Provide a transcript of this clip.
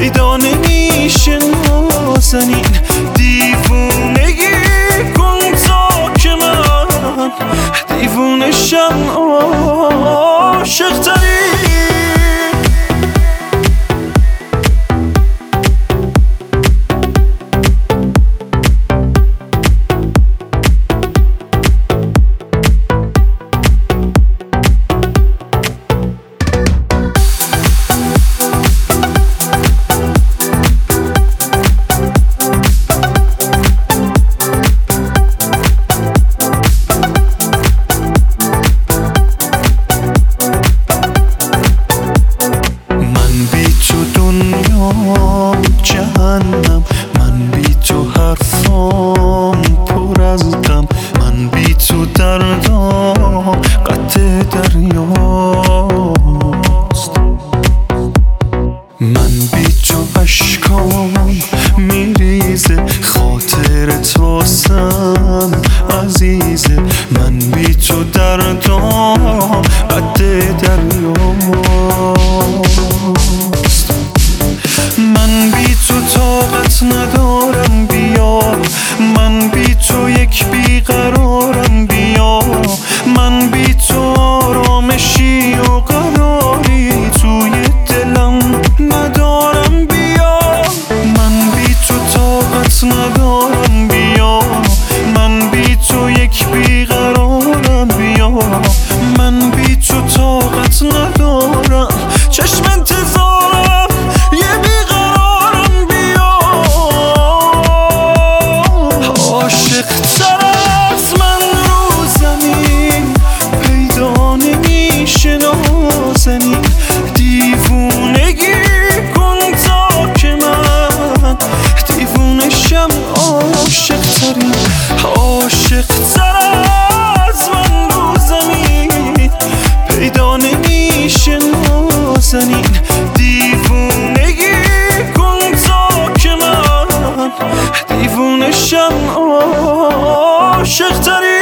پیدا نمیشه نازنین. دیوونگی کن تا که من دیوونشم عاشق تری. جهنم، من بی تو حرفام پر از غم، من بی تو دردام قطع دریاست. من بی تو اشکام میریزه، خاطرت واسم عزیزه. من بی تو دردام قطع دریاست. من بی تو طاقت ندارم بیا، من بی تو یک بیقرارم بیا. من بی تو آرامشی و قراری توی دلم ندارم بیا. من بی تو طاقت ندارم بیا، من بی تو یک بیقرارم بیا. من بی تو طاقت ندارم، چشم انتظارم یه بیقرارم بیا. عاشق تر از من رو زمین پیدا نمیشه نازنین. دیوونگی کن تا که من دیوونشم عاشق تری. عاشق تر از من رو زمین پیدا نمیشه نازنین. دیوونگی کن تا که من دیوونشم عاشق تری.